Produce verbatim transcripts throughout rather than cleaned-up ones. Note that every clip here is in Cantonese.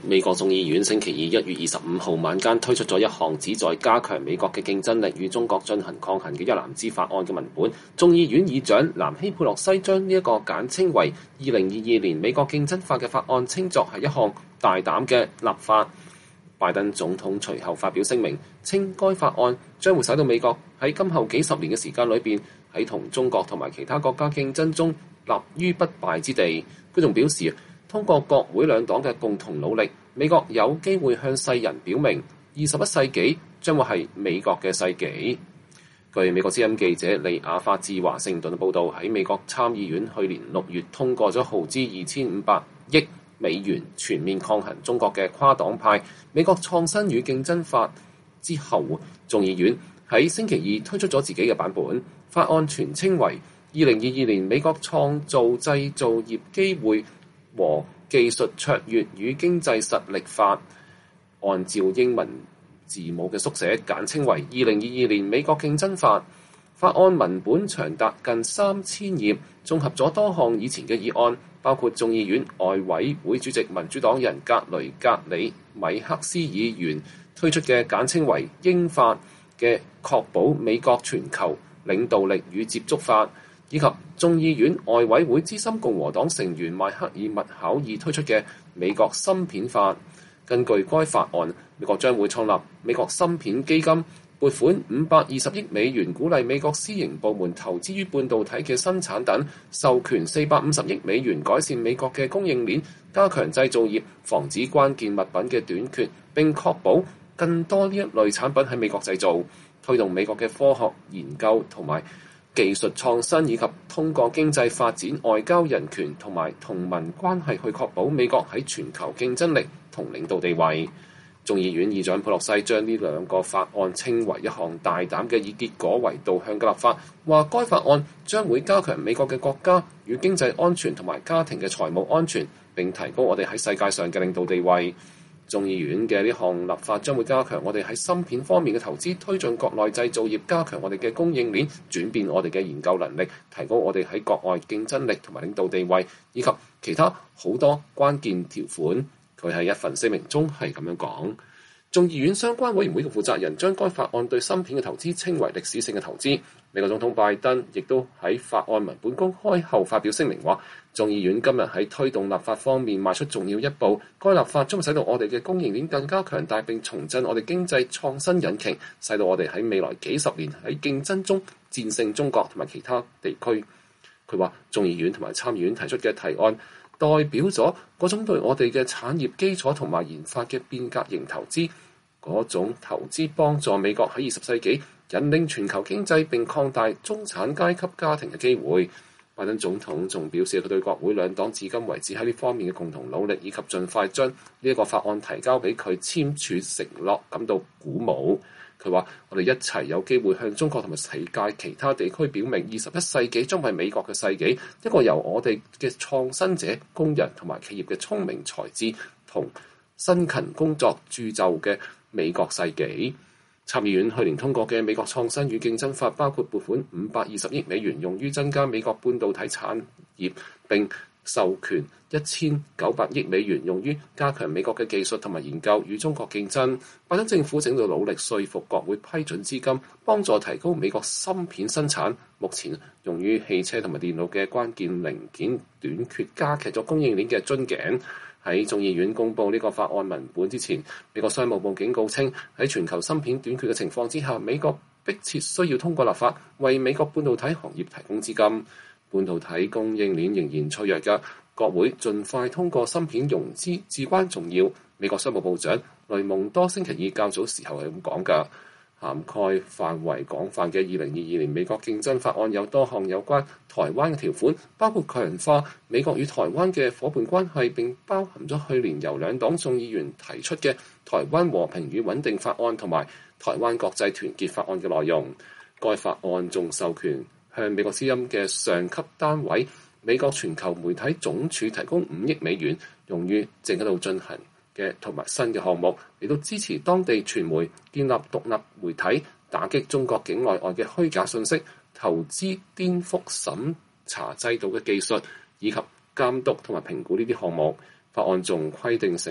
美國眾議院星期二一月二十五號晚間推出咗一項旨在加強美國嘅競爭力與中國進行抗衡嘅一籃子法案嘅文本。眾議院議長南希佩洛西將呢一個簡稱為二零二二年美國競爭法嘅法案稱作係一項大膽嘅立法。拜登總統隨後發表聲明，稱該法案將會使到美國喺今後幾十年嘅時間裏邊喺同中國同埋其他國家競爭中立於不敗之地。佢仲表示，通過國會兩黨嘅共同努力，美國有機會向世人表明，二十一世紀將會係美國嘅世紀。據美國之音記者利亞法自華盛頓嘅報導，喺美國參議院去年六月通過咗耗資二千五百億美元全面抗衡中國嘅跨黨派美國創新與競爭法之後，眾議院喺星期二推出咗自己嘅版本。法案全稱為《二零二二年美國創造製造業機會和技術卓越與經濟實力法》，按照英文字母嘅縮寫簡稱為《二零二二年美國競爭法》。法案文本長達近三千頁，綜合咗多項以前嘅議案，包括眾議院外委會主席民主黨人格雷格里米克斯議員推出嘅簡稱為《英法》嘅確保美國全球領導力與接觸法，以及眾議院外委會資深共和黨成員邁克爾麥考爾推出嘅美國芯片法。根據該法案，美國將會創立美國芯片基金，撥款五百二十億美元，鼓勵美國私營部門投資於半導體嘅生產等，授權四百五十億美元改善美國嘅供應鏈，加強製造業，防止關鍵物品嘅短缺，並確保更多呢一類產品喺美國製造，推動美國嘅科學研究同埋技術創新，以及通過經濟發展、外交、人權同埋同盟關係去確保美國喺全球競爭力同領導地位。眾議院議長佩洛西將呢兩個法案稱為一項大膽嘅以結果為導向嘅立法，話該法案將會加強美國嘅國家與經濟安全同埋家庭嘅財務安全，並提高我哋喺世界上嘅領導地位。眾議院嘅呢項立法將會加強我哋喺芯片方面嘅投資，推進國內製造業，加強我哋嘅供應鏈，轉變我哋嘅研究能力，提高我哋喺國外競爭力同埋領導地位，以及其他好多關鍵條款。佢喺一份聲明中係咁樣講。眾議院相關委員會嘅負責人將該法案對芯片嘅投資稱為歷史性嘅投資。美國總統拜登亦都喺法案文本公開後發表聲明話，眾議院今日喺推動立法方面邁出重要一步。該立法將會使到我哋嘅供應鏈更加強大，並重振我哋經濟創新引擎，使到我哋喺未來幾十年喺競爭中戰勝中國同埋其他地區。佢話眾議院同埋參議院提出嘅提案代表咗嗰種對我哋嘅產業基礎同埋研發嘅變革型投資，嗰種投資幫助美國喺二十世紀引領全球經濟並擴大中產階級家庭嘅機會。拜登總統仲表示佢對國會兩黨至今為止喺呢方面嘅共同努力，以及盡快將呢一個法案提交俾佢簽署承諾感到鼓舞。佢話：我哋一齊有機會向中國同埋世界其他地區表明，二十一世紀將係美國嘅世紀，一個由我哋嘅創新者、工人同埋企業嘅聰明才智同辛勤工作鑄就嘅美國世紀。參議院去年通過嘅美國創新與競爭法，包括撥款五百二十億美元用於增加美國半導體產業，並授權一千九百億美元用於加強美國嘅技術同埋研究與中國競爭。拜登政府正在努力說服國會批准資金，幫助提高美國芯片生產。目前用於汽車同埋電腦嘅關鍵零件短缺，加劇咗供應鏈嘅樽頸。喺眾議院公布呢個法案文本之前，美國商務部警告稱，喺全球芯片短缺嘅情況之下，美國迫切需要通過立法為美國半導體行業提供資金。半導體供應鏈仍然脆弱嘅，國會盡快通過芯片融資至關重要。美國商務部長雷蒙多星期二較早時候係咁講㗎。涵蓋範圍廣泛嘅二零二二年美國競爭法案有多項有關台灣嘅條款，包括強化美國與台灣嘅夥伴關係，並包含咗去年由兩黨眾議員提出嘅台灣和平與穩定法案同埋台灣國際團結法案嘅內容。該法案仲授權向美國之音嘅上級單位美國全球媒體總署提供五億美元，用於正喺度進行嘅同埋新嘅項目，嚟到支持當地傳媒建立獨立媒體，打擊中國境內外嘅虛假信息，投資顛覆審查制度嘅技術，以及監督同埋評估呢啲項目。法案仲規定成立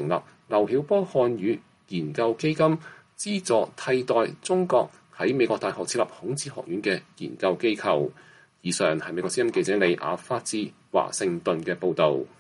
劉曉波漢語研究基金資助替代中國喺美國大學設立孔子學院嘅研究機構。以上係美國之音記者李雅發自華盛頓嘅報導。